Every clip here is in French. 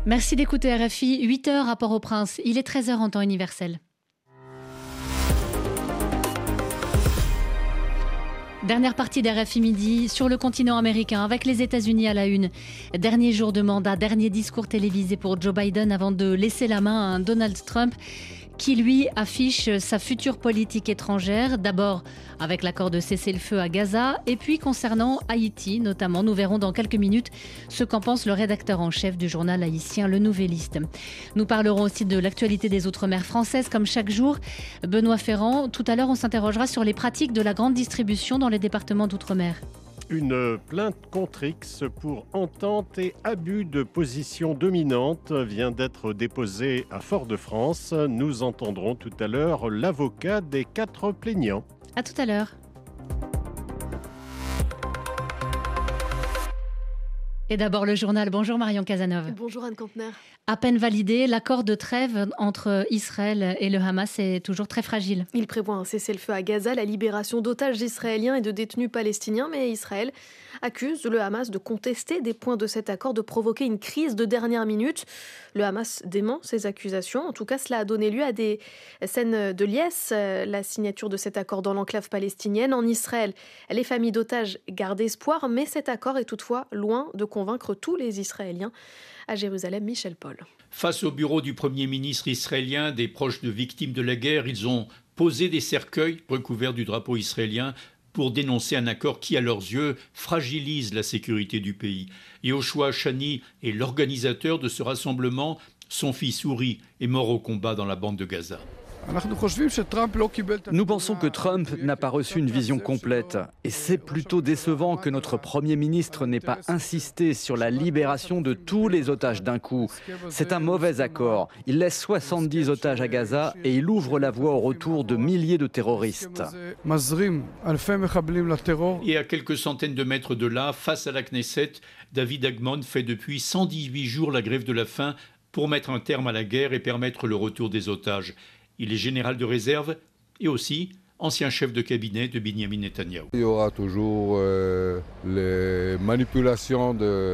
Merci d'écouter RFI, 8h à Port-au-Prince. Il est 13h en temps universel. Dernière partie d'RFI Midi sur le continent américain avec les États-Unis à la une. Dernier jour de mandat, dernier discours télévisé pour Joe Biden avant de laisser la main à un Donald Trump qui, lui, affiche sa future politique étrangère. D'abord avec l'accord de cessez-le-feu à Gaza et puis concernant Haïti notamment. Nous verrons dans quelques minutes ce qu'en pense le rédacteur en chef du journal haïtien Le Nouvelliste. Nous parlerons aussi de l'actualité des Outre-mer françaises comme chaque jour. Benoît Ferrand, tout à l'heure on s'interrogera sur les pratiques de la grande distribution dans les départements d'Outre-mer. Une plainte contre X pour entente et abus de position dominante vient d'être déposée à Fort-de-France. Nous entendrons tout à l'heure l'avocat des 4 plaignants. À tout à l'heure. Et d'abord le journal. Bonjour Marion Cazeneuve. Bonjour Anne Campner. À peine validé, l'accord de trêve entre Israël et le Hamas est toujours très fragile. Il prévoit un cessez-le-feu à Gaza, la libération d'otages israéliens et de détenus palestiniens, mais Israël accuse le Hamas de contester des points de cet accord, de provoquer une crise de dernière minute. Le Hamas dément ces accusations. En tout cas, cela a donné lieu à des scènes de liesse. La signature de cet accord dans l'enclave palestinienne. En Israël, les familles d'otages gardent espoir, mais cet accord est toutefois loin de convaincre tous les Israéliens. À Jérusalem, Michel Paul. Face au bureau du Premier ministre israélien, des proches de victimes de la guerre, ils ont posé des cercueils recouverts du drapeau israélien pour dénoncer un accord qui, à leurs yeux, fragilise la sécurité du pays. Yehoshua Shani est l'organisateur de ce rassemblement. Son fils Uri est mort au combat dans la bande de Gaza. Nous pensons que Trump n'a pas reçu une vision complète. Et c'est plutôt décevant que notre Premier ministre n'ait pas insisté sur la libération de tous les otages d'un coup. C'est un mauvais accord. Il laisse 70 otages à Gaza et il ouvre la voie au retour de milliers de terroristes. Et à quelques centaines de mètres de là, face à la Knesset, David Agmon fait depuis 118 jours la grève de la faim pour mettre un terme à la guerre et permettre le retour des otages. Il est général de réserve et aussi ancien chef de cabinet de Binyamin Netanyahou. Il y aura toujours les manipulations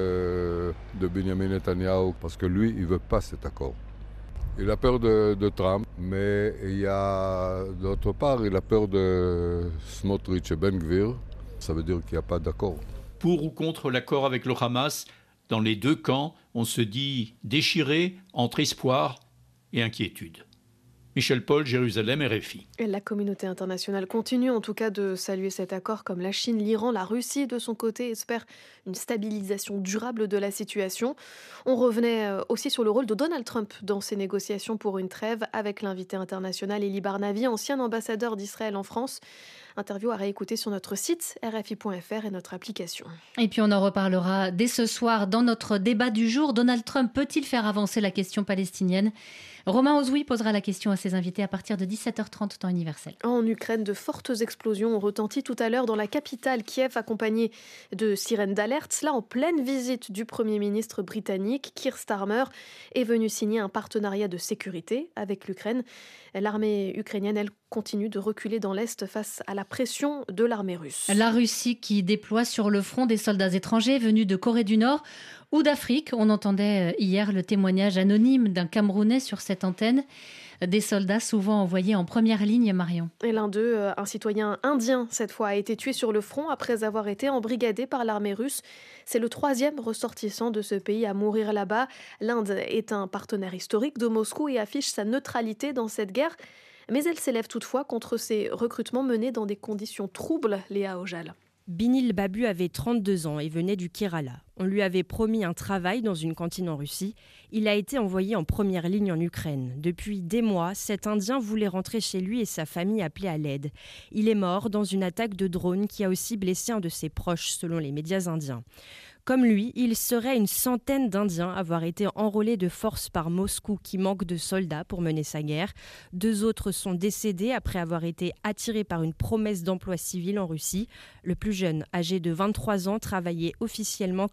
de Binyamin Netanyahou parce que lui, il ne veut pas cet accord. Il a peur de Trump, mais il y a d'autre part, il a peur de Smotrich et Ben Gvir. Ça veut dire qu'il n'y a pas d'accord. Pour ou contre l'accord avec le Hamas, dans les deux camps, on se dit déchiré entre espoir et inquiétude. Michel Paul, Jérusalem, RFI. Et la communauté internationale continue en tout cas de saluer cet accord, comme la Chine, l'Iran, la Russie de son côté espère une stabilisation durable de la situation. On revenait aussi sur le rôle de Donald Trump dans ces négociations pour une trêve avec l'invité international Elie Barnavi, ancien ambassadeur d'Israël en France. Interview à réécouter sur notre site rfi.fr et notre application. Et puis on en reparlera dès ce soir dans notre débat du jour. Donald Trump peut-il faire avancer la question palestinienne ? Romain Ozoui posera la question à ses invités à partir de 17h30 temps universel. En Ukraine, de fortes explosions ont retenti tout à l'heure dans la capitale Kiev, accompagnées de sirènes d'alerte. Cela en pleine visite du Premier ministre britannique. Keir Starmer est venu signer un partenariat de sécurité avec l'Ukraine. L'armée ukrainienne, elle, continue de reculer dans l'Est face à la pression de l'armée russe. La Russie qui déploie sur le front des soldats étrangers venus de Corée du Nord ou d'Afrique. On entendait hier le témoignage anonyme d'un Camerounais sur cette antenne. Des soldats souvent envoyés en première ligne, Marion. Et l'un d'eux, un citoyen indien cette fois, a été tué sur le front après avoir été embrigadé par l'armée russe. C'est le 3e ressortissant de ce pays à mourir là-bas. L'Inde est un partenaire historique de Moscou et affiche sa neutralité dans cette guerre. Mais elle s'élève toutefois contre ces recrutements menés dans des conditions troubles, Léa Ojal. Binil Babu avait 32 ans et venait du Kerala. On lui avait promis un travail dans une cantine en Russie. Il a été envoyé en première ligne en Ukraine. Depuis des mois, cet Indien voulait rentrer chez lui et sa famille appelait à l'aide. Il est mort dans une attaque de drone qui a aussi blessé un de ses proches, selon les médias indiens. Comme lui, il serait une centaine d'Indiens à avoir été enrôlés de force par Moscou qui manque de soldats pour mener sa guerre. 2 autres sont décédés après avoir été attirés par une promesse d'emploi civil en Russie. Le plus jeune, âgé de 23 ans, travaillait officiellement comme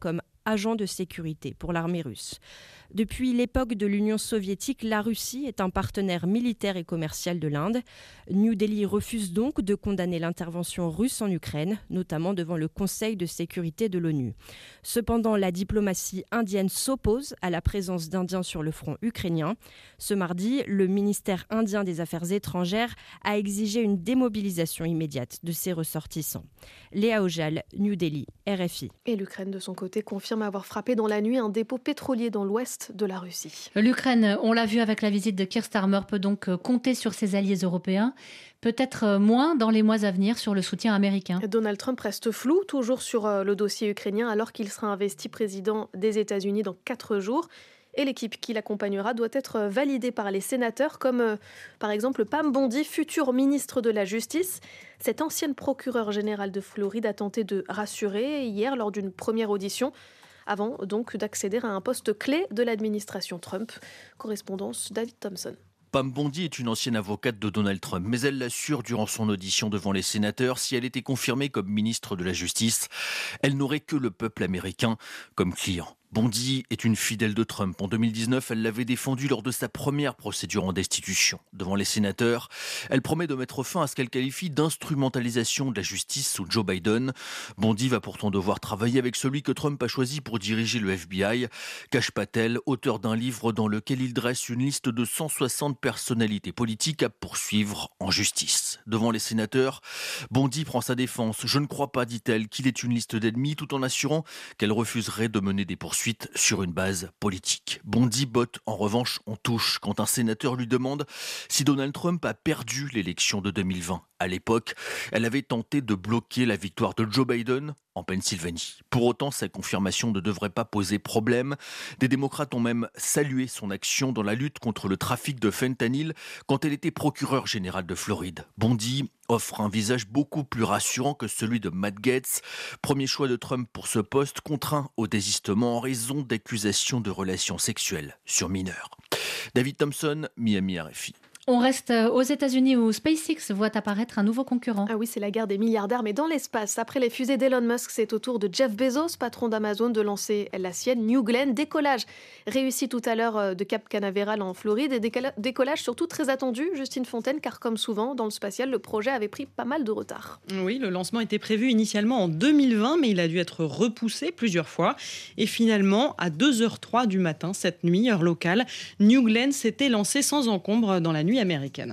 agent de sécurité pour l'armée russe. Depuis l'époque de l'Union soviétique, la Russie est un partenaire militaire et commercial de l'Inde. New Delhi refuse donc de condamner l'intervention russe en Ukraine, notamment devant le Conseil de sécurité de l'ONU. Cependant, la diplomatie indienne s'oppose à la présence d'Indiens sur le front ukrainien. Ce mardi, le ministère indien des Affaires étrangères a exigé une démobilisation immédiate de ses ressortissants. Léa Ojal, New Delhi, RFI. Et l'Ukraine, de son côté, confirme avoir frappé dans la nuit un dépôt pétrolier dans l'ouest de la Russie. L'Ukraine, on l'a vu avec la visite de Keir Starmer, peut donc compter sur ses alliés européens, peut-être moins dans les mois à venir sur le soutien américain. Donald Trump reste flou, toujours sur le dossier ukrainien, alors qu'il sera investi président des États-Unis dans 4 jours. Et l'équipe qui l'accompagnera doit être validée par les sénateurs, comme par exemple Pam Bondi, futur ministre de la Justice. Cette ancienne procureure générale de Floride a tenté de rassurer hier lors d'une première audition, avant donc d'accéder à un poste clé de l'administration Trump. Correspondance David Thompson. Pam Bondi est une ancienne avocate de Donald Trump, mais elle l'assure durant son audition devant les sénateurs, si elle était confirmée comme ministre de la Justice, elle n'aurait que le peuple américain comme client. Bondi est une fidèle de Trump. En 2019, elle l'avait défendu lors de sa première procédure en destitution. Devant les sénateurs, elle promet de mettre fin à ce qu'elle qualifie d'instrumentalisation de la justice sous Joe Biden. Bondi va pourtant devoir travailler avec celui que Trump a choisi pour diriger le FBI, Kash Patel, auteur d'un livre dans lequel il dresse une liste de 160 personnalités politiques à poursuivre en justice. Devant les sénateurs, Bondi prend sa défense. « Je ne crois pas, dit-elle, qu'il ait une liste d'ennemis, tout en assurant qu'elle refuserait de mener des poursuites sur une base politique. » Bondi botte en revanche en touche quand un sénateur lui demande si Donald Trump a perdu l'élection de 2020. À l'époque, elle avait tenté de bloquer la victoire de Joe Biden en Pennsylvanie. Pour autant, sa confirmation ne devrait pas poser problème. Des démocrates ont même salué son action dans la lutte contre le trafic de fentanyl quand elle était procureure générale de Floride. Bondi offre un visage beaucoup plus rassurant que celui de Matt Gaetz, premier choix de Trump pour ce poste, contraint au désistement en raison d'accusations de relations sexuelles sur mineurs. David Thompson, Miami, RFI. On reste aux États-Unis où SpaceX voit apparaître un nouveau concurrent. Ah oui, c'est la guerre des milliardaires, mais dans l'espace. Après les fusées d'Elon Musk, c'est au tour de Jeff Bezos, patron d'Amazon, de lancer la sienne, New Glenn. Décollage réussi tout à l'heure de Cap Canaveral en Floride et décollage surtout très attendu, Justine Fontaine, car comme souvent dans le spatial, le projet avait pris pas mal de retard. Oui, le lancement était prévu initialement en 2020, mais il a dû être repoussé plusieurs fois. Et finalement, à 2h03 du matin, cette nuit, heure locale, New Glenn s'était lancé sans encombre dans la nuit américaine.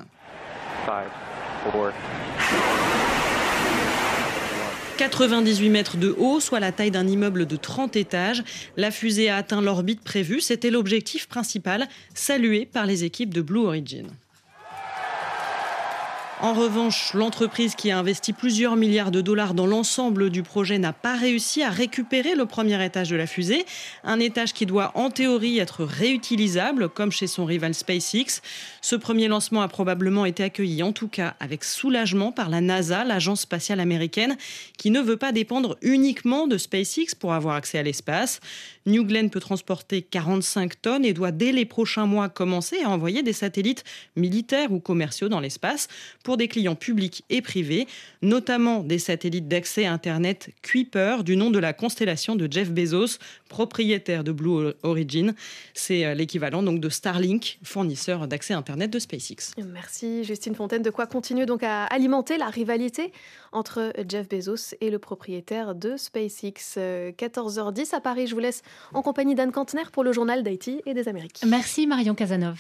5, 4... 98 mètres de haut, soit la taille d'un immeuble de 30 étages. La fusée a atteint l'orbite prévue. C'était l'objectif principal, salué par les équipes de Blue Origin. En revanche, l'entreprise qui a investi plusieurs milliards de dollars dans l'ensemble du projet n'a pas réussi à récupérer le premier étage de la fusée. Un étage qui doit en théorie être réutilisable, comme chez son rival SpaceX. Ce premier lancement a probablement été accueilli, en tout cas avec soulagement, par la NASA, l'agence spatiale américaine, qui ne veut pas dépendre uniquement de SpaceX pour avoir accès à l'espace. New Glenn peut transporter 45 tonnes et doit dès les prochains mois commencer à envoyer des satellites militaires ou commerciaux dans l'espace pour des clients publics et privés, notamment des satellites d'accès à Internet Kuiper, du nom de la constellation de Jeff Bezos, propriétaire de Blue Origin. C'est l'équivalent donc de Starlink, fournisseur d'accès à Internet de SpaceX. Merci Justine Fontaine. De quoi continuer donc à alimenter la rivalité entre Jeff Bezos et le propriétaire de SpaceX. 14h10 à Paris. Je vous laisse en compagnie d'Anne Cantner pour le journal d'Haïti et des Amériques. Merci Marion Casanov.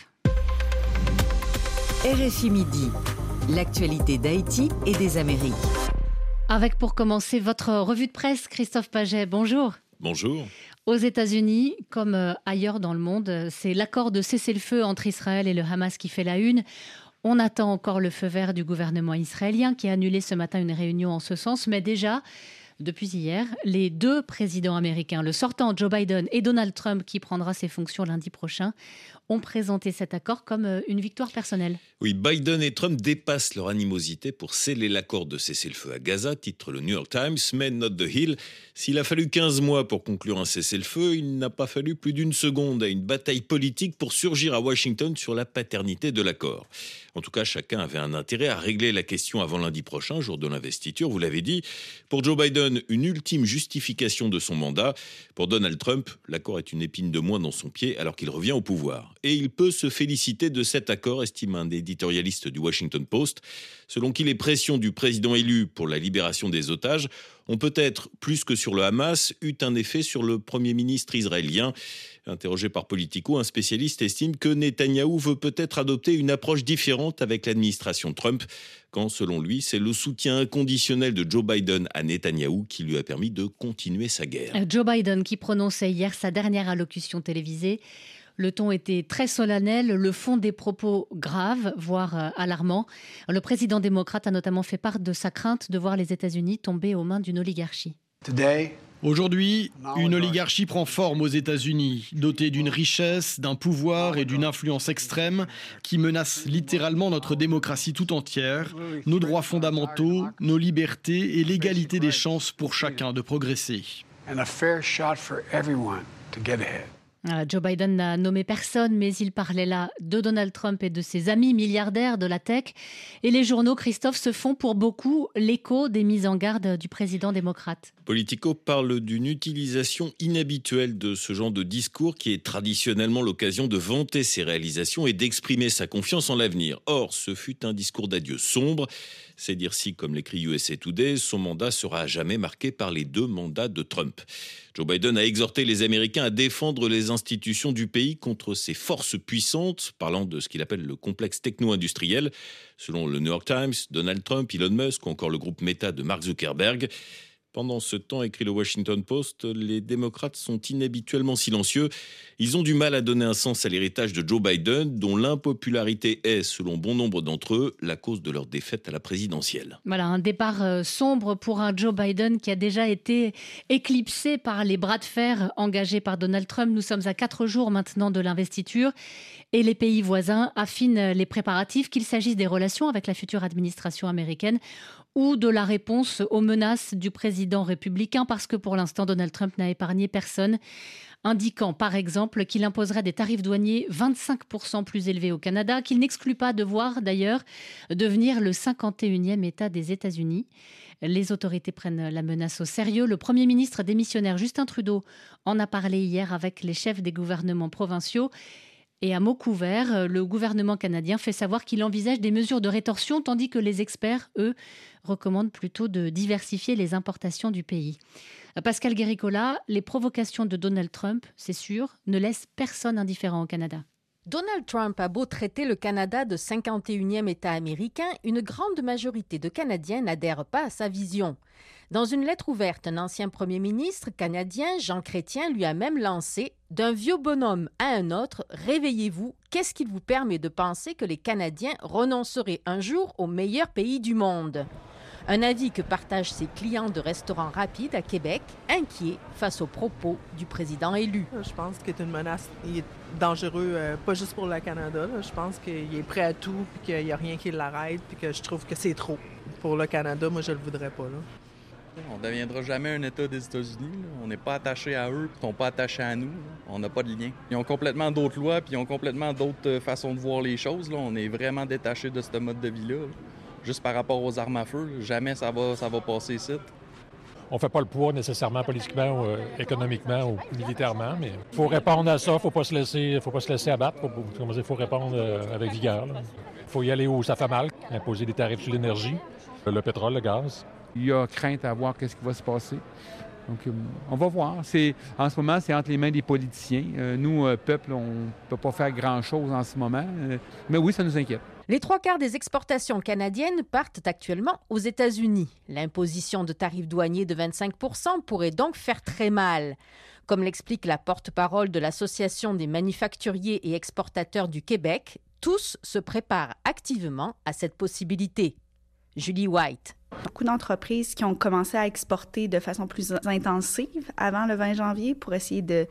RFI Midi, l'actualité d'Haïti et des Amériques. Avec pour commencer votre revue de presse, Christophe Paget, bonjour. Bonjour. Aux États-Unis, comme ailleurs dans le monde, c'est l'accord de cessez-le-feu entre Israël et le Hamas qui fait la une. On attend encore le feu vert du gouvernement israélien qui a annulé ce matin une réunion en ce sens, mais déjà, depuis hier, les deux présidents américains, le sortant Joe Biden et Donald Trump, qui prendra ses fonctions lundi prochain, ont présenté cet accord comme une victoire personnelle. Oui, Biden et Trump dépassent leur animosité pour sceller l'accord de cessez-le-feu à Gaza, titre le New York Times, mais note The Hill. S'il a fallu 15 mois pour conclure un cessez-le-feu, il n'a pas fallu plus d'une seconde à une bataille politique pour surgir à Washington sur la paternité de l'accord. En tout cas, chacun avait un intérêt à régler la question avant lundi prochain, jour de l'investiture, vous l'avez dit. Pour Joe Biden, une ultime justification de son mandat. Pour Donald Trump, l'accord est une épine de moins dans son pied alors qu'il revient au pouvoir. Et il peut se féliciter de cet accord, estime un éditorialiste du Washington Post, selon qui les pressions du président élu pour la libération des otages ont peut-être, plus que sur le Hamas, eu un effet sur le Premier ministre israélien. Interrogé par Politico, un spécialiste estime que Netanyahou veut peut-être adopter une approche différente avec l'administration Trump, quand, selon lui, c'est le soutien inconditionnel de Joe Biden à Netanyahou qui lui a permis de continuer sa guerre. Joe Biden qui prononçait hier sa dernière allocution télévisée. Le ton était très solennel, le fond des propos graves, voire alarmants. Le président démocrate a notamment fait part de sa crainte de voir les États-Unis tomber aux mains d'une oligarchie. Aujourd'hui, une oligarchie prend forme aux États-Unis, dotée d'une richesse, d'un pouvoir et d'une influence extrême qui menace littéralement notre démocratie tout entière, nos droits fondamentaux, nos libertés et l'égalité des chances pour chacun de progresser. Joe Biden n'a nommé personne, mais il parlait là de Donald Trump et de ses amis milliardaires de la tech. Et les journaux, Christophe, se font pour beaucoup l'écho des mises en garde du président démocrate. Politico parle d'une utilisation inhabituelle de ce genre de discours qui est traditionnellement l'occasion de vanter ses réalisations et d'exprimer sa confiance en l'avenir. Or, ce fut un discours d'adieu sombre. C'est dire si, comme l'écrit USA Today, son mandat sera à jamais marqué par les 2 mandats de Trump. Joe Biden a exhorté les Américains à défendre les institutions du pays contre ces forces puissantes, parlant de ce qu'il appelle le complexe techno-industriel. Selon le New York Times, Donald Trump, Elon Musk ou encore le groupe Meta de Mark Zuckerberg. Pendant ce temps, écrit le Washington Post, les démocrates sont inhabituellement silencieux. Ils ont du mal à donner un sens à l'héritage de Joe Biden, dont l'impopularité est, selon bon nombre d'entre eux, la cause de leur défaite à la présidentielle. Voilà, un départ sombre pour un Joe Biden qui a déjà été éclipsé par les bras de fer engagés par Donald Trump. Nous sommes à 4 jours maintenant de l'investiture et les pays voisins affinent les préparatifs, qu'il s'agisse des relations avec la future administration américaine ou de la réponse aux menaces du président républicain, parce que pour l'instant, Donald Trump n'a épargné personne, indiquant par exemple qu'il imposerait des tarifs douaniers 25% plus élevés au Canada, qu'il n'exclut pas de voir d'ailleurs devenir le 51e État des États-Unis. Les autorités prennent la menace au sérieux. Le Premier ministre démissionnaire Justin Trudeau en a parlé hier avec les chefs des gouvernements provinciaux. Et à mots couverts, le gouvernement canadien fait savoir qu'il envisage des mesures de rétorsion, tandis que les experts, eux, recommandent plutôt de diversifier les importations du pays. Pascal Guéricola, les provocations de Donald Trump, c'est sûr, ne laissent personne indifférent au Canada. Donald Trump a beau traiter le Canada de 51e État américain, une grande majorité de Canadiens n'adhèrent pas à sa vision. Dans une lettre ouverte, un ancien premier ministre canadien, Jean Chrétien, lui a même lancé « D'un vieux bonhomme à un autre, réveillez-vous, qu'est-ce qui vous permet de penser que les Canadiens renonceraient un jour au meilleur pays du monde ?» Un avis que partagent ses clients de restaurants rapides à Québec, inquiets face aux propos du président élu. Je pense qu'il est une menace, il est dangereux, pas juste pour le Canada. Je pense qu'il est prêt à tout, puis qu'il n'y a rien qui l'arrête, puis que je trouve que c'est trop. Pour le Canada, moi, je ne le voudrais pas. On ne deviendra jamais un État des États-Unis. On n'est pas attaché à eux, ils ne sont pas attachés à nous. On n'a pas de lien. Ils ont complètement d'autres lois, puis ils ont complètement d'autres façons de voir les choses. On est vraiment détaché de ce mode de vie-là. Juste par rapport aux armes à feu, jamais ça va passer ici. On ne fait pas le poids nécessairement politiquement, ou économiquement ou militairement, mais il faut répondre à ça, il ne faut pas se laisser abattre, il faut répondre avec vigueur. Il faut y aller où ça fait mal, imposer des tarifs sur l'énergie, le pétrole, le gaz. Il y a crainte à voir qu'est-ce qui va se passer. Donc, on va voir. En ce moment, c'est entre les mains des politiciens. Nous, peuple, on ne peut pas faire grand-chose en ce moment. Mais oui, ça nous inquiète. Les 3/4 des exportations canadiennes partent actuellement aux États-Unis. L'imposition de tarifs douaniers de 25% pourrait donc faire très mal. Comme l'explique la porte-parole de l'Association des manufacturiers et exportateurs du Québec, tous se préparent activement à cette possibilité. Julie White. Beaucoup d'entreprises qui ont commencé à exporter de façon plus intensive avant le 20 janvier pour essayer de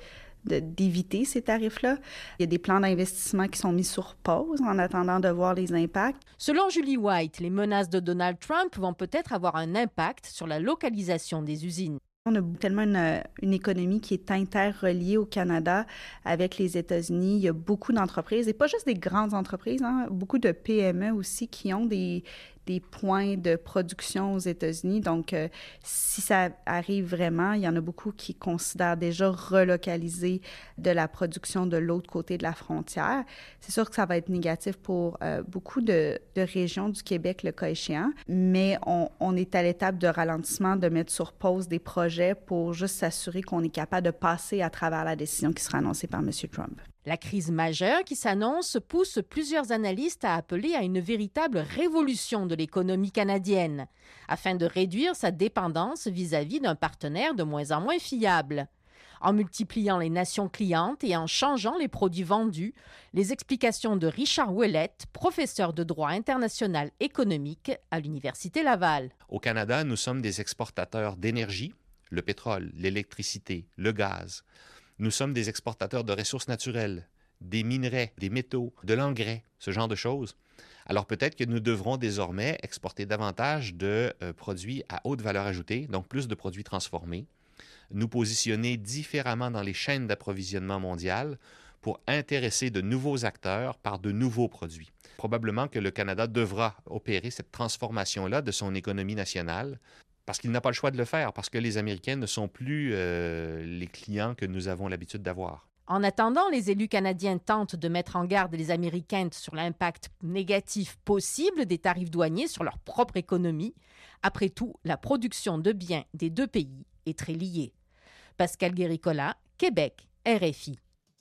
d'éviter ces tarifs-là. Il y a des plans d'investissement qui sont mis sur pause en attendant de voir les impacts. Selon Julie White, les menaces de Donald Trump vont peut-être avoir un impact sur la localisation des usines. On a tellement une économie qui est interreliée au Canada avec les États-Unis. Il y a beaucoup d'entreprises, et pas juste des grandes entreprises, beaucoup de PME aussi qui ont des points de production aux États-Unis. Donc, si ça arrive vraiment, il y en a beaucoup qui considèrent déjà relocaliser de la production de l'autre côté de la frontière. C'est sûr que ça va être négatif pour beaucoup de régions du Québec, le cas échéant, mais on est à l'étape de ralentissement, de mettre sur pause des projets pour juste s'assurer qu'on est capable de passer à travers la décision qui sera annoncée par M. Trump. La crise majeure qui s'annonce pousse plusieurs analystes à appeler à une véritable révolution de l'économie canadienne, afin de réduire sa dépendance vis-à-vis d'un partenaire de moins en moins fiable. En multipliant les nations clientes et en changeant les produits vendus, les explications de Richard Ouellette, professeur de droit international économique à l'Université Laval. Au Canada, nous sommes des exportateurs d'énergie, le pétrole, l'électricité, le gaz. Nous sommes des exportateurs de ressources naturelles, des minerais, des métaux, de l'engrais, ce genre de choses. Alors peut-être que nous devrons désormais exporter davantage de produits à haute valeur ajoutée, donc plus de produits transformés, nous positionner différemment dans les chaînes d'approvisionnement mondiales pour intéresser de nouveaux acteurs par de nouveaux produits. Probablement que le Canada devra opérer cette transformation-là de son économie nationale, parce qu'il n'a pas le choix de le faire, parce que les Américains ne sont plus les clients que nous avons l'habitude d'avoir. En attendant, les élus canadiens tentent de mettre en garde les Américains sur l'impact négatif possible des tarifs douaniers sur leur propre économie. Après tout, la production de biens des deux pays est très liée. Pascal Guéricola, Québec, RFI.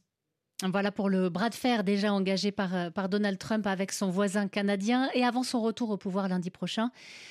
Voilà pour le bras de fer déjà engagé par Donald Trump avec son voisin canadien. Et avant son retour au pouvoir lundi prochain,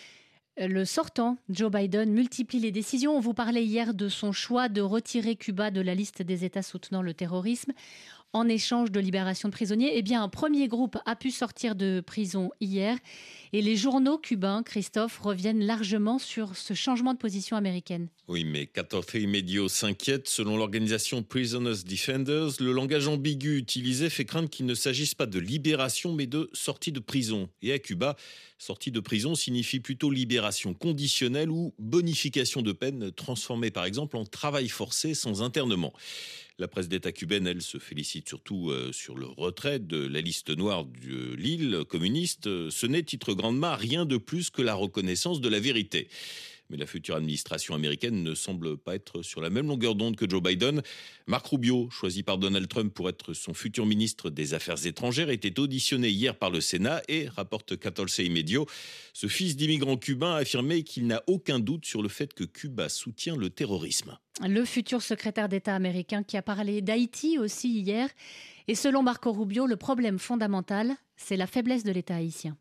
le sortant, Joe Biden, multiplie les décisions. On vous parlait hier de son choix de retirer Cuba de la liste des États soutenant le terrorisme en échange de libération de prisonniers. Eh bien, un premier groupe a pu sortir de prison hier. Et les journaux cubains, Christophe, reviennent largement sur ce changement de position américaine. Oui, mais 14 Medio s'inquiète. Selon l'organisation Prisoners Defenders, le langage ambigu utilisé fait craindre qu'il ne s'agisse pas de libération, mais de sortie de prison. Et à Cuba, sortie de prison signifie plutôt libération conditionnelle ou bonification de peine, transformée par exemple en travail forcé sans internement. La presse d'État cubaine, elle, se félicite surtout sur le retrait de la liste noire de l'île communiste. Ce n'est, titre Grandement, rien de plus que la reconnaissance de la vérité. Mais la future administration américaine ne semble pas être sur la même longueur d'onde que Joe Biden. Marc Rubio, choisi par Donald Trump pour être son futur ministre des Affaires étrangères, était auditionné hier par le Sénat et, rapporte 14 Medio, ce fils d'immigrants cubains a affirmé qu'il n'a aucun doute sur le fait que Cuba soutient le terrorisme. Le futur secrétaire d'État américain qui a parlé d'Haïti aussi hier. Et selon Marco Rubio, le problème fondamental, c'est la faiblesse de l'État haïtien.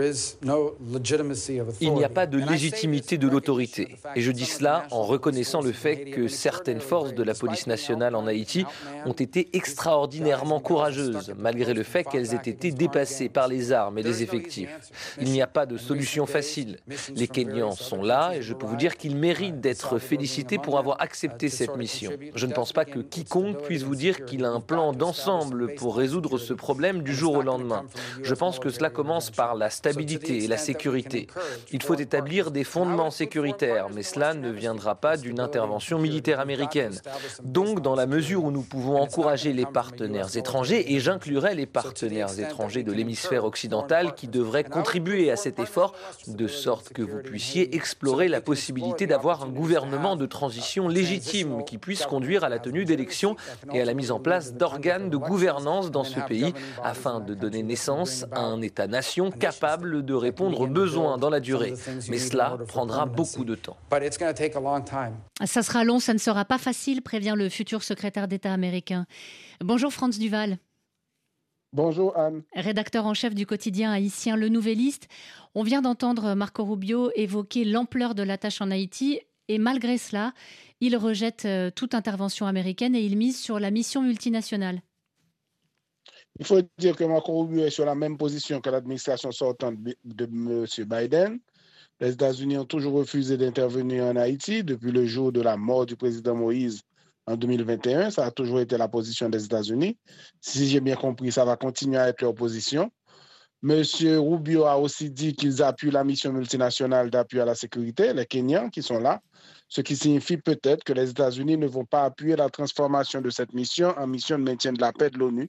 Il n'y a pas de légitimité de l'autorité. Et je dis cela en reconnaissant le fait que certaines forces de la police nationale en Haïti ont été extraordinairement courageuses, malgré le fait qu'elles aient été dépassées par les armes et les effectifs. Il n'y a pas de solution facile. Les Kenyans sont là et je peux vous dire qu'ils méritent d'être félicités pour avoir accepté cette mission. Je ne pense pas que quiconque puisse vous dire qu'il a un plan d'ensemble pour résoudre ce problème du jour au lendemain. Je pense que cela commence par la stabilité et la sécurité. Il faut établir des fondements sécuritaires, mais cela ne viendra pas d'une intervention militaire américaine. Donc, dans la mesure où nous pouvons encourager les partenaires étrangers, et j'inclurai les partenaires étrangers de l'hémisphère occidental qui devraient contribuer à cet effort, de sorte que vous puissiez explorer la possibilité d'avoir un gouvernement de transition légitime qui puisse conduire à la tenue d'élections et à la mise en place d'organes de gouvernance dans ce pays, afin de donner naissance à un État-nation capable de répondre aux besoins dans la durée. Mais cela prendra beaucoup de temps. Ça sera long, ça ne sera pas facile, prévient le futur secrétaire d'État américain. Bonjour Franz Duval. Bonjour Anne. Rédacteur en chef du quotidien haïtien Le Nouvelliste. On vient d'entendre Marco Rubio évoquer l'ampleur de la tâche en Haïti et malgré cela, il rejette toute intervention américaine et il mise sur la mission multinationale. Il faut dire que Marco Rubio est sur la même position que l'administration sortante de M. Biden. Les États-Unis ont toujours refusé d'intervenir en Haïti depuis le jour de la mort du président Moïse en 2021. Ça a toujours été la position des États-Unis. Si j'ai bien compris, ça va continuer à être leur position. Monsieur Rubio a aussi dit qu'ils appuient la mission multinationale d'appui à la sécurité, les Kenyans qui sont là, ce qui signifie peut-être que les États-Unis ne vont pas appuyer la transformation de cette mission en mission de maintien de la paix de l'ONU.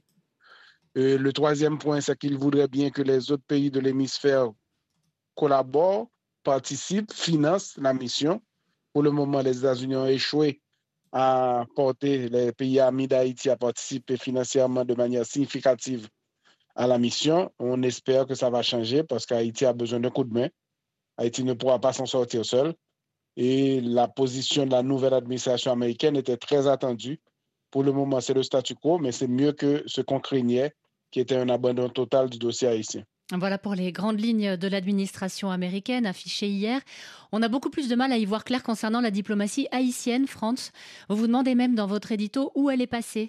Le troisième point, c'est qu'ils voudraient bien que les autres pays de l'hémisphère collaborent, participent, financent la mission. Pour le moment, les États-Unis ont échoué à porter les pays amis d'Haïti à participer financièrement de manière significative à la mission. On espère que ça va changer parce qu'Haïti a besoin d'un coup de main. Haïti ne pourra pas s'en sortir seul. Et la position de la nouvelle administration américaine était très attendue. Pour le moment, c'est le statu quo, mais c'est mieux que ce qu'on craignait, qui était un abandon total du dossier haïtien. Voilà pour les grandes lignes de l'administration américaine affichées hier. On a beaucoup plus de mal à y voir clair concernant la diplomatie haïtienne, France. Vous vous demandez même dans votre édito où elle est passée.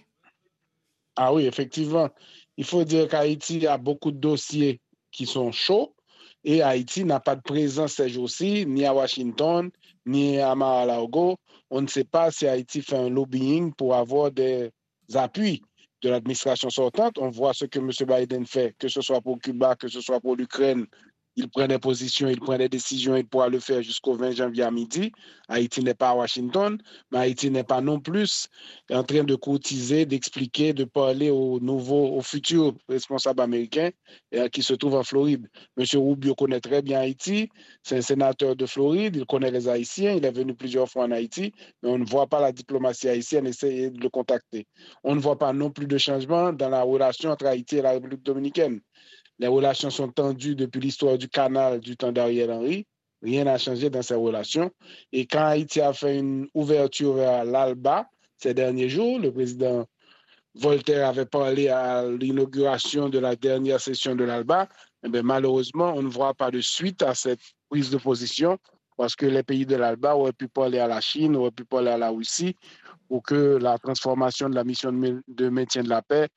Ah oui, effectivement. Il faut dire qu'Haïti a beaucoup de dossiers qui sont chauds et Haïti n'a pas de présence ces jours-ci, ni à Washington, ni à Mar-a-Lago. On ne sait pas si Haïti fait un lobbying pour avoir des appuis de l'administration sortante. On voit ce que M. Biden fait, que ce soit pour Cuba, que ce soit pour l'Ukraine. Il prend des positions, il prend des décisions, il pourra le faire jusqu'au 20 janvier à midi. Haïti n'est pas à Washington, mais Haïti n'est pas non plus en train de courtiser, d'expliquer, de parler aux futurs responsables américains qui se trouvent en Floride. M. Rubio connaît très bien Haïti, c'est un sénateur de Floride, il connaît les Haïtiens, il est venu plusieurs fois en Haïti, mais on ne voit pas la diplomatie haïtienne essayer de le contacter. On ne voit pas non plus de changement dans la relation entre Haïti et la République dominicaine. Les relations sont tendues depuis l'histoire du canal du temps d'Ariel Henry. Rien n'a changé dans ces relations. Et quand Haïti a fait une ouverture vers l'ALBA ces derniers jours, le président Voltaire avait parlé à l'inauguration de la dernière session de l'ALBA. Eh malheureusement, on ne voit pas de suite à cette prise de position parce que les pays de l'ALBA auraient pu parler à la Chine, auraient pu parler à la Russie pour que la transformation de la mission de maintien de la paix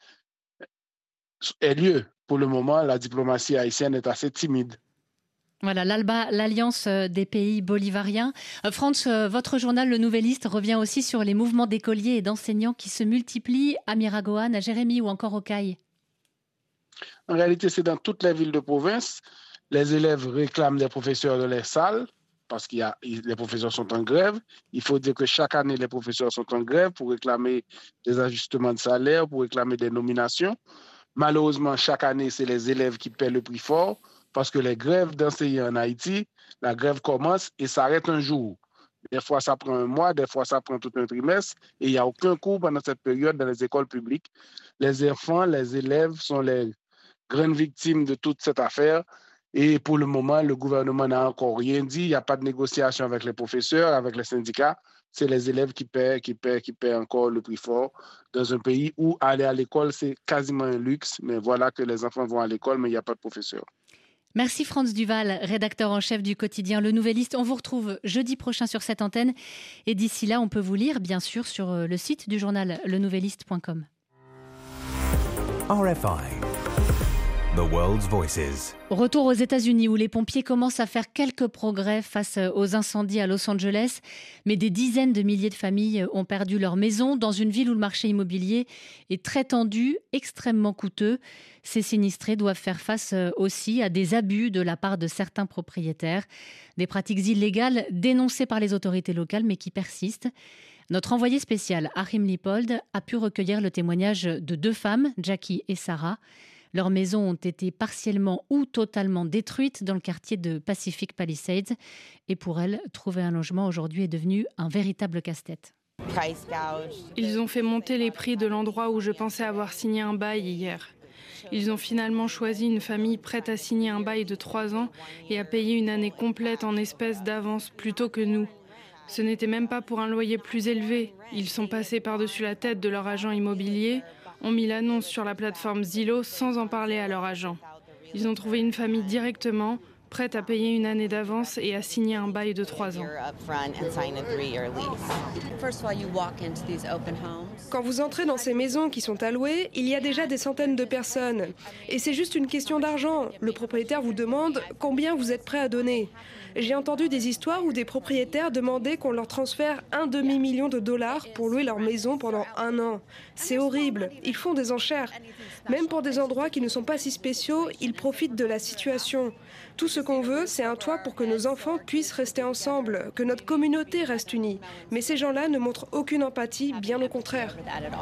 ait lieu. Pour le moment, la diplomatie haïtienne est assez timide. Voilà, l'ALBA, l'Alliance des pays bolivariens. France, votre journal Le Nouvelliste revient aussi sur les mouvements d'écoliers et d'enseignants qui se multiplient à Miragoâne, à Jérémie ou encore au Caille. En réalité, c'est dans toutes les villes de province. Les élèves réclament des professeurs de les salles parce que les professeurs sont en grève. Il faut dire que chaque année, les professeurs sont en grève pour réclamer des ajustements de salaire, pour réclamer des nominations. Malheureusement, chaque année, c'est les élèves qui paient le prix fort parce que les grèves d'enseignants en Haïti, la grève commence et s'arrête un jour. Des fois, ça prend un mois, des fois, ça prend tout un trimestre et il n'y a aucun cours pendant cette période dans les écoles publiques. Les enfants, les élèves sont les grandes victimes de toute cette affaire et pour le moment, le gouvernement n'a encore rien dit. Il n'y a pas de négociation avec les professeurs, avec les syndicats. C'est les élèves qui paient encore le prix fort dans un pays où aller à l'école, c'est quasiment un luxe. Mais voilà que les enfants vont à l'école, mais il n'y a pas de professeurs. Merci France Duval, rédacteur en chef du quotidien Le Nouvelliste. On vous retrouve jeudi prochain sur cette antenne. Et d'ici là, on peut vous lire, bien sûr, sur le site du journal lenouvelliste.com. RFI. The World's Voices. Retour aux États-Unis où les pompiers commencent à faire quelques progrès face aux incendies à Los Angeles. Mais des dizaines de milliers de familles ont perdu leur maison dans une ville où le marché immobilier est très tendu, extrêmement coûteux. Ces sinistrés doivent faire face aussi à des abus de la part de certains propriétaires. Des pratiques illégales dénoncées par les autorités locales mais qui persistent. Notre envoyé spécial, Achim Lippold, a pu recueillir le témoignage de deux femmes, Jackie et Sarah. Leurs maisons ont été partiellement ou totalement détruites dans le quartier de Pacific Palisades. Et pour elles, trouver un logement aujourd'hui est devenu un véritable casse-tête. Ils ont fait monter les prix de l'endroit où je pensais avoir signé un bail hier. Ils ont finalement choisi une famille prête à signer un bail de 3 ans et à payer une année complète en espèces d'avance plutôt que nous. Ce n'était même pas pour un loyer plus élevé. Ils sont passés par-dessus la tête de leur agent immobilier, ont mis l'annonce sur la plateforme Zillow sans en parler à leur agent. Ils ont trouvé une famille directement, prête à payer une année d'avance et à signer un bail de 3 ans. Quand vous entrez dans ces maisons qui sont allouées, il y a déjà des centaines de personnes. Et c'est juste une question d'argent. Le propriétaire vous demande combien vous êtes prêt à donner. J'ai entendu des histoires où des propriétaires demandaient qu'on leur transfère $1,5 million pour louer leur maison pendant 1 an. C'est horrible, ils font des enchères. Même pour des endroits qui ne sont pas si spéciaux, ils profitent de la situation. Tout ce qu'on veut, c'est un toit pour que nos enfants puissent rester ensemble, que notre communauté reste unie. Mais ces gens-là ne montrent aucune empathie, bien au contraire.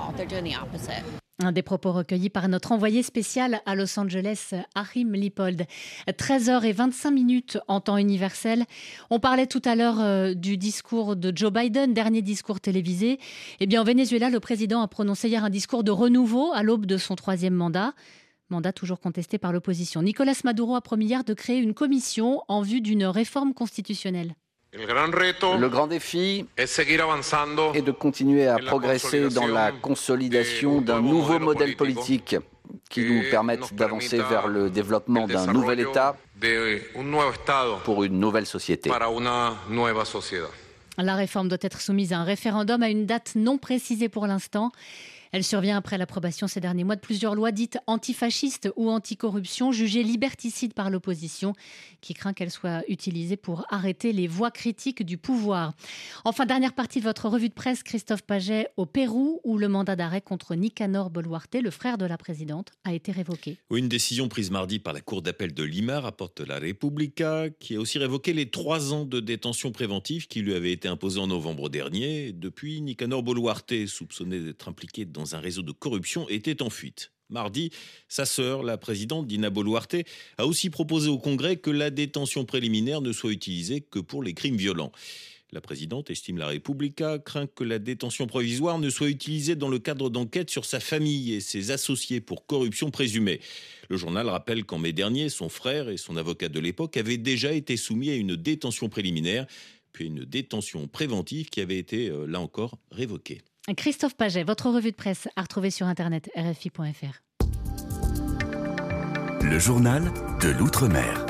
Un des propos recueillis par notre envoyé spécial à Los Angeles, Achim Lippold. 13h25 en temps universel. On parlait tout à l'heure du discours de Joe Biden, dernier discours télévisé. Eh bien, au Venezuela, le président a prononcé hier un discours de renouveau à l'aube de son 3e mandat. Mandat toujours contesté par l'opposition. Nicolas Maduro a promis hier de créer une commission en vue d'une réforme constitutionnelle. Le grand défi est de continuer à progresser dans la consolidation d'un nouveau modèle politique qui nous permette d'avancer vers le développement d'un nouvel État pour une nouvelle société. La réforme doit être soumise à un référendum à une date non précisée pour l'instant. Elle survient après l'approbation ces derniers mois de plusieurs lois dites antifascistes ou anticorruption, jugées liberticides par l'opposition, qui craint qu'elles soient utilisées pour arrêter les voix critiques du pouvoir. Enfin, dernière partie de votre revue de presse, Christophe Paget, au Pérou, où le mandat d'arrêt contre Nicanor Boluarte, le frère de la présidente, a été révoqué. Oui, une décision prise mardi par la Cour d'appel de Lima, rapporte la Repubblica, qui a aussi révoqué les 3 ans de détention préventive qui lui avaient été imposés en novembre dernier. Depuis, Nicanor Boluarte, soupçonné d'être impliqué dans un réseau de corruption, était en fuite. Mardi, sa sœur, la présidente Dina Boluarte, a aussi proposé au Congrès que la détention préliminaire ne soit utilisée que pour les crimes violents. La présidente, estime la Repubblica, craint que la détention provisoire ne soit utilisée dans le cadre d'enquêtes sur sa famille et ses associés pour corruption présumée. Le journal rappelle qu'en mai dernier, son frère et son avocat de l'époque avaient déjà été soumis à une détention préliminaire, puis une détention préventive qui avait été, là encore, révoquée. Christophe Paget, votre revue de presse à retrouver sur internet rfi.fr. Le journal de l'Outre-mer.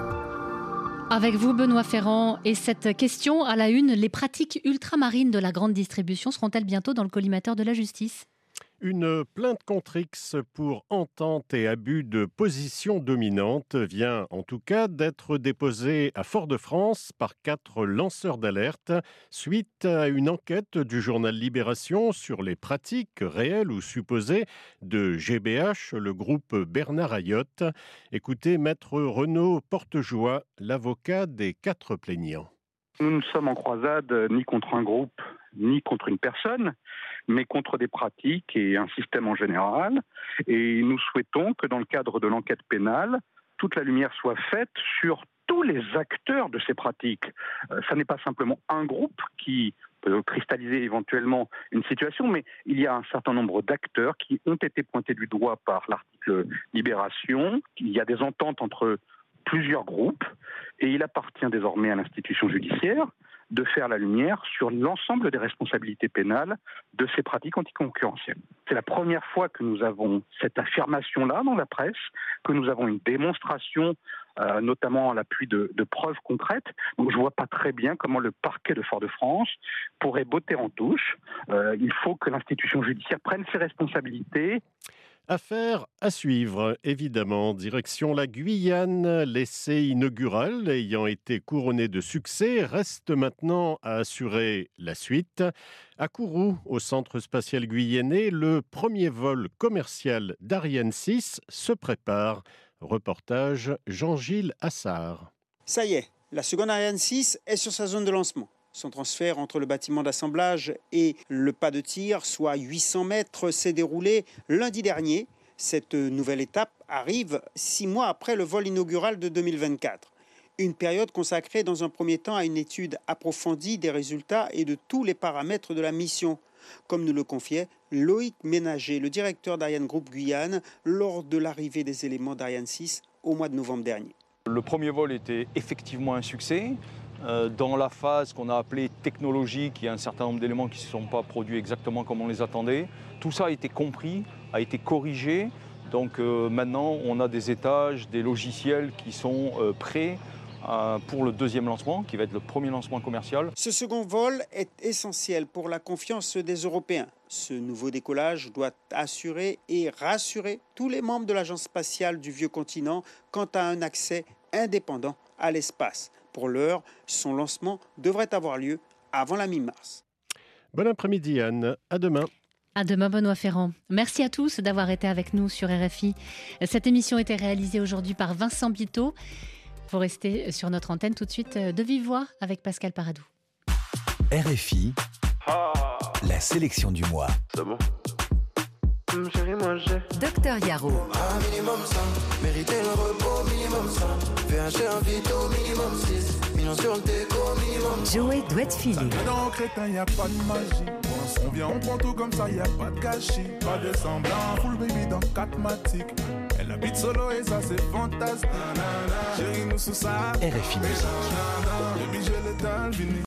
Avec vous, Benoît Ferrand, et cette question à la une, les pratiques ultramarines de la grande distribution seront-elles bientôt dans le collimateur de la justice ? Une plainte contre X pour entente et abus de position dominante vient en tout cas d'être déposée à Fort-de-France par 4 lanceurs d'alerte suite à une enquête du journal Libération sur les pratiques réelles ou supposées de GBH, le groupe Bernard Ayotte. Écoutez Maître Renaud Portejoie, l'avocat des 4 plaignants. Nous ne sommes en croisade ni contre un groupe, ni contre une personne, mais contre des pratiques et un système en général. Et nous souhaitons que dans le cadre de l'enquête pénale, toute la lumière soit faite sur tous les acteurs de ces pratiques. Ça n'est pas simplement un groupe qui peut cristalliser éventuellement une situation, mais il y a un certain nombre d'acteurs qui ont été pointés du doigt par l'article Libération. Il y a des ententes entre plusieurs groupes et il appartient désormais à l'institution judiciaire de faire la lumière sur l'ensemble des responsabilités pénales de ces pratiques anticoncurrentielles. C'est la première fois que nous avons cette affirmation-là dans la presse, que nous avons une démonstration, notamment à l'appui de preuves concrètes. Donc je ne vois pas très bien comment le parquet de Fort-de-France pourrait botter en touche. Il faut que l'institution judiciaire prenne ses responsabilités. Affaire à suivre, évidemment. Direction la Guyane, l'essai inaugural ayant été couronné de succès reste maintenant à assurer la suite. À Kourou, au centre spatial guyanais, le premier vol commercial d'Ariane 6 se prépare. Reportage Jean-Gilles Assard. Ça y est, la seconde Ariane 6 est sur sa zone de lancement. Son transfert entre le bâtiment d'assemblage et le pas de tir, soit 800 mètres, s'est déroulé lundi dernier. Cette nouvelle étape arrive 6 mois après le vol inaugural de 2024. Une période consacrée dans un premier temps à une étude approfondie des résultats et de tous les paramètres de la mission, comme nous le confiait Loïc Ménager, le directeur d'Ariane Group Guyane, lors de l'arrivée des éléments d'Ariane 6 au mois de novembre dernier. Le premier vol était effectivement un succès. Dans la phase qu'on a appelée technologique, il y a un certain nombre d'éléments qui ne se sont pas produits exactement comme on les attendait. Tout ça a été compris, a été corrigé. Donc maintenant, on a des étages, des logiciels qui sont prêts pour le deuxième lancement, qui va être le premier lancement commercial. Ce second vol est essentiel pour la confiance des Européens. Ce nouveau décollage doit assurer et rassurer tous les membres de l'Agence spatiale du Vieux Continent quant à un accès indépendant à l'espace. Pour l'heure, son lancement devrait avoir lieu avant la mi-mars. Bon après-midi Anne, à demain. À demain Benoît Ferrand. Merci à tous d'avoir été avec nous sur RFI. Cette émission a été réalisée aujourd'hui par Vincent Biteau. Vous restez sur notre antenne tout de suite de vive voix avec Pascal Paradou. RFI, la sélection du mois. C'est bon. Docteur Yaro. Un minimum 5, mériter le repos, minimum 5. VHG un vito, minimum 6. Millions sur le déco, minimum 5. Joey doit filer. Dans le crétin, y'a pas de magie. On vient, on prend tout comme ça, y'a pas de gâchis. Pas de semblant, full baby dans 4 matiques. Elle habite solo et ça c'est fantastique. Chérie, nous sous ça. RFI Musique. Baby, j'ai le temps,